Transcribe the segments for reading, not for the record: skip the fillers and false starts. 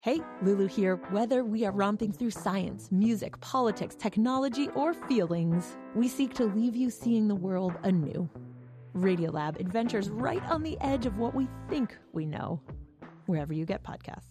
Hey, Lulu here. Whether we are romping through science, music, politics, technology, or feelings, we seek to leave you seeing the world anew. Radiolab adventures right on the edge of what we think we know, wherever you get podcasts.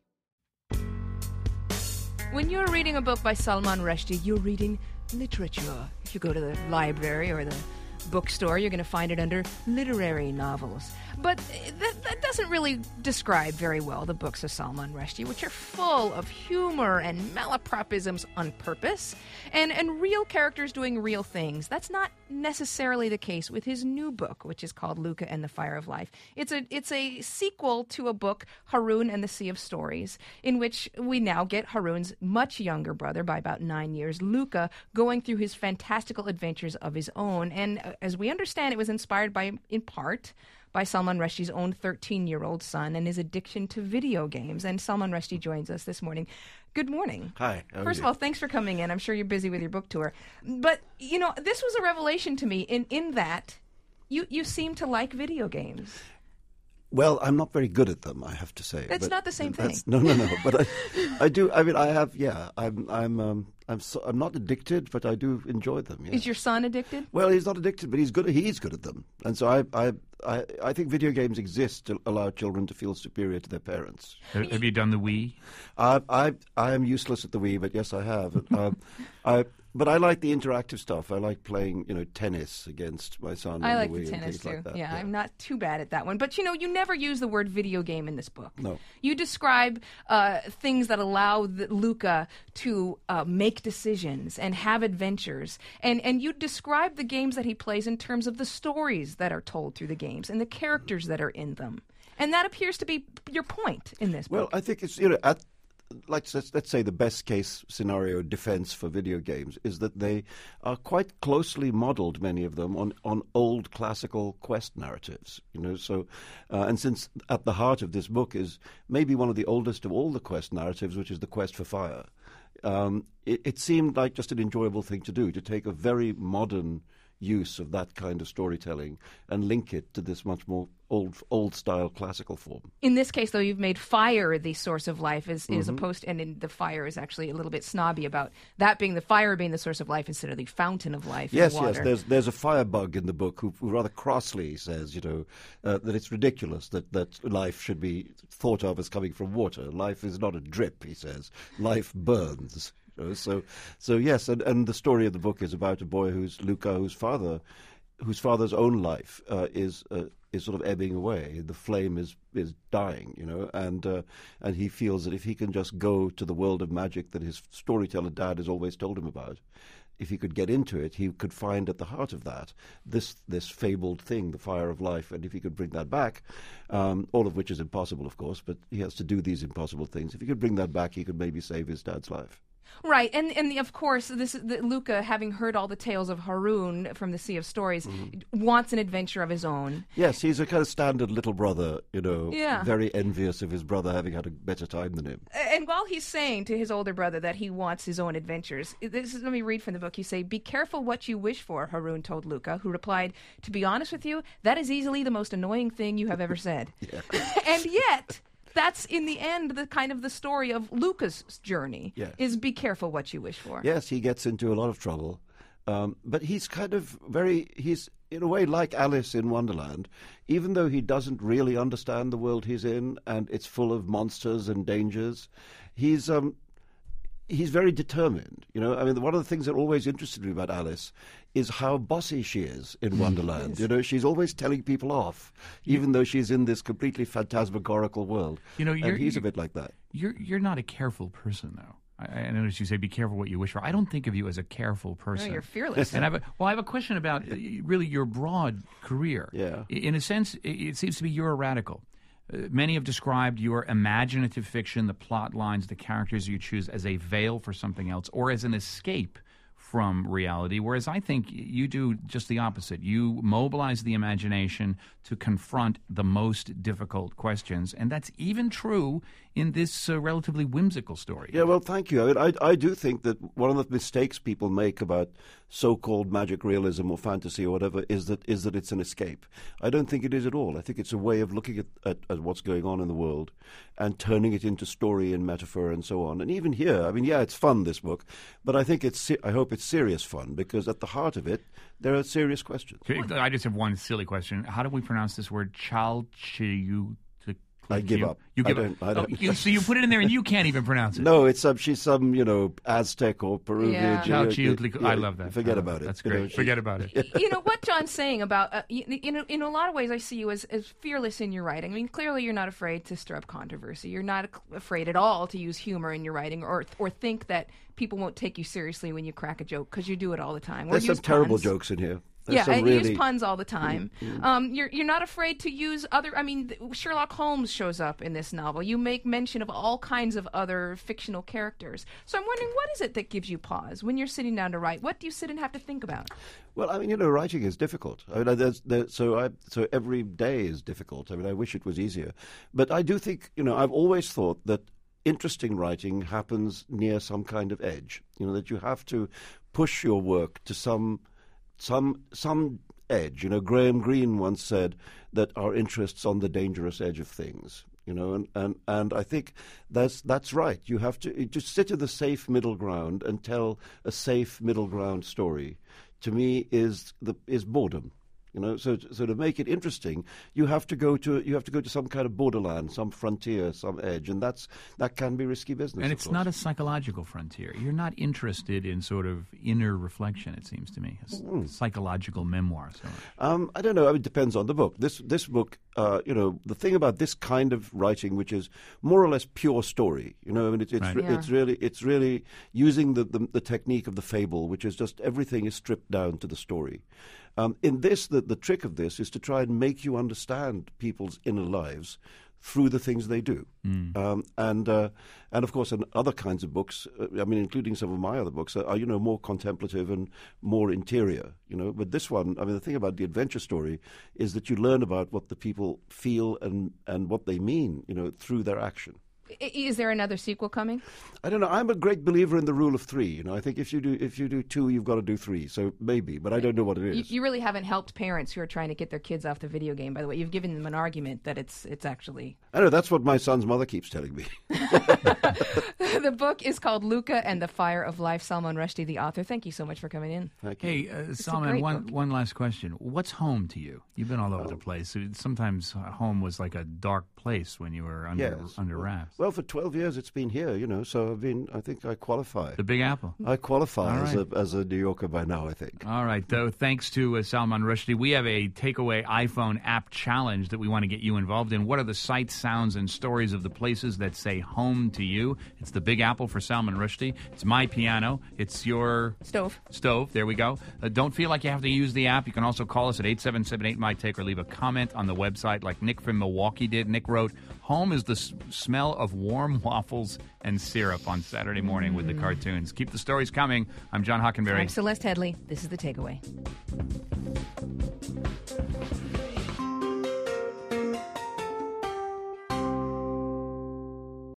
When you're reading a book by Salman Rushdie, you're reading literature. If you go to the library or the bookstore, you're going to find it under literary novels. But that doesn't really describe very well the books of Salman Rushdie, which are full of humor and malapropisms on purpose, and real characters doing real things. That's not necessarily the case with his new book, which is called Luca and the Fire of Life. It's a sequel to a book, Haroun and the Sea of Stories, in which we now get Haroun's much younger brother by about 9 years, Luca, going through his fantastical adventures of his own. And as we understand, it was inspired in part by Salman Rushdie's own 13-year-old son and his addiction to video games. And Salman Rushdie joins us this morning. Good morning. Hi. First of all, thanks for coming in. I'm sure you're busy with your book tour. But, you know, this was a revelation to me in that you seem to like video games. Well, I'm not very good at them, I have to say. It's not the same thing. No. But I do. I mean, I have. Yeah, I'm not addicted, but I do enjoy them. Yeah. Is your son addicted? Well, he's not addicted, but he's good at them. And so I think video games exist to allow children to feel superior to their parents. Have you done the Wii? I am useless at the Wii, but yes, I have. But I like the interactive stuff. I like playing, tennis against my son. I on like the Wii the tennis too. Like that. Yeah, I'm not too bad at that one. But you never use the word video game in this book. No. You describe things that allow Luca to make decisions and have adventures, and you describe the games that he plays in terms of the stories that are told through the games and the characters that are in them. And that appears to be your point in this book. Well, I think it's let's say the best case scenario defense for video games is that they are quite closely modeled, many of them, on old classical quest narratives. And since at the heart of this book is maybe one of the oldest of all the quest narratives, which is the quest for fire, it seemed like just an enjoyable thing to do, to take a very modern use of that kind of storytelling and link it to this much more old style classical form. In this case, though, you've made fire the source of life, as opposed, and the fire is actually a little bit snobby about that being the fire being the source of life instead of the fountain of life. Yes, water. Yes. There's a firebug in the book who rather crossly says, that it's ridiculous that life should be thought of as coming from water. Life is not a drip, he says. Life burns. So yes, and the story of the book is about a boy Luca, whose father's own life is sort of ebbing away. The flame is dying, and he feels that if he can just go to the world of magic that his storyteller dad has always told him about, if he could get into it, he could find at the heart of that this fabled thing, the fire of life. And if he could bring that back, all of which is impossible, of course, but he has to do these impossible things. If he could bring that back, he could maybe save his dad's life. Right, and of course, Luca, having heard all the tales of Haroun from the Sea of Stories, wants an adventure of his own. Yes, he's a kind of standard little brother, very envious of his brother having had a better time than him. And while he's saying to his older brother that he wants his own adventures, let me read from the book. You say, "Be careful what you wish for," Haroun told Luca, who replied, "To be honest with you, that is easily the most annoying thing you have ever said." And yet, that's in the end the kind of the story of Luca's journey, is be careful what you wish for. Yes, he gets into a lot of trouble. But he's kind of he's in a way like Alice in Wonderland, even though he doesn't really understand the world he's in and it's full of monsters and dangers. He's very determined. I mean, one of the things that always interested me about Alice is how bossy she is in Wonderland. Yes. She's always telling people off, even though she's in this completely phantasmagorical world. And he's a bit like that. You're not a careful person, though. I notice you say, be careful what you wish for. I don't think of you as a careful person. No, you're fearless. And I have a question about really your broad career. Yeah. In a sense, it seems to be you're a radical. Many have described your imaginative fiction, the plot lines, the characters you choose as a veil for something else or as an escape from reality, whereas I think you do just the opposite. You mobilize the imagination to confront the most difficult questions, and that's even true in this relatively whimsical story. Yeah, well, thank you. I do think that one of the mistakes people make about so-called magic realism or fantasy or whatever is that it's an escape. I don't think it is at all. I think it's a way of looking at what's going on in the world and turning it into story and metaphor and so on. And even here, I mean, yeah, it's fun, this book, but I think I hope it's serious fun, because at the heart of it, there are serious questions. I just have one silly question. How do we pronounce this word? Chalchiuhtli? I give up. You give up. I don't. So you put it in there and you can't even pronounce it. No, it's she's some Aztec or Peruvian. Chalchiuhtli. I love that. Forget about it. That's great. Forget about it. What John's saying about in a lot of ways, I see you as fearless in your writing. I mean, clearly you're not afraid to stir up controversy. You're not afraid at all to use humor in your writing, or think that people won't take you seriously when you crack a joke, because you do it all the time. There's some terrible jokes in here. And you use puns all the time. You're not afraid to use other. I mean, Sherlock Holmes shows up in this novel. You make mention of all kinds of other fictional characters. So I'm wondering, what is it that gives you pause when you're sitting down to write? What do you sit and have to think about? Well, I mean, writing is difficult. I mean, so every day is difficult. I mean, I wish it was easier, but I do think I've always thought that interesting writing happens near some kind of edge. That you have to push your work to some edge. Graham Greene once said that our interest's on the dangerous edge of things. And I think that's right. You have to just sit in the safe middle ground and tell a safe middle ground story. To me, is boredom. So to make it interesting, you have to go to some kind of borderland, some frontier, some edge, and that can be risky business. And it's not a psychological frontier. You're not interested in sort of inner reflection. It seems to me, a psychological memoir. So. I don't know. I mean, it depends on the book. This book, the thing about this kind of writing, which is more or less pure story. I mean, it's really using the technique of the fable, which is just everything is stripped down to the story. In this, the trick of this is to try and make you understand people's inner lives through the things they do. And of course, in other kinds of books, I mean, including some of my other books, are more contemplative and more interior. But this one, I mean, the thing about the adventure story is that you learn about what the people feel and what they mean, through their action. Is there another sequel coming? I don't know. I'm a great believer in the rule of three. I think if you do two, you've got to do three. So maybe, but I don't know what it is. You really haven't helped parents who are trying to get their kids off the video game. By the way, you've given them an argument that it's actually. I know, that's what my son's mother keeps telling me. The book is called Luca and the Fire of Life. Salman Rushdie, the author. Thank you so much for coming in. Thank you. Hey, Salman, one last question. What's home to you? You've been all over the place. Sometimes home was like a dark place when you were under wraps. Well, for 12 years it's been here, so I think I qualify. The Big Apple. I qualify as a New Yorker by now, I think. All right, though, thanks to Salman Rushdie. We have a takeaway iPhone app challenge that we want to get you involved in. What are the sights, sounds, and stories of the places that say home to you? It's the Big Apple for Salman Rushdie. It's my piano. It's your... Stove. There we go. Don't feel like you have to use the app. You can also call us at 877-8MY-TAKE or leave a comment on the website like Nick from Milwaukee did. Nick wrote, home is the smell of warm waffles and syrup on Saturday morning with the cartoons. Keep the stories coming. I'm John Hockenberry. I'm Celeste Headley. This is The Takeaway.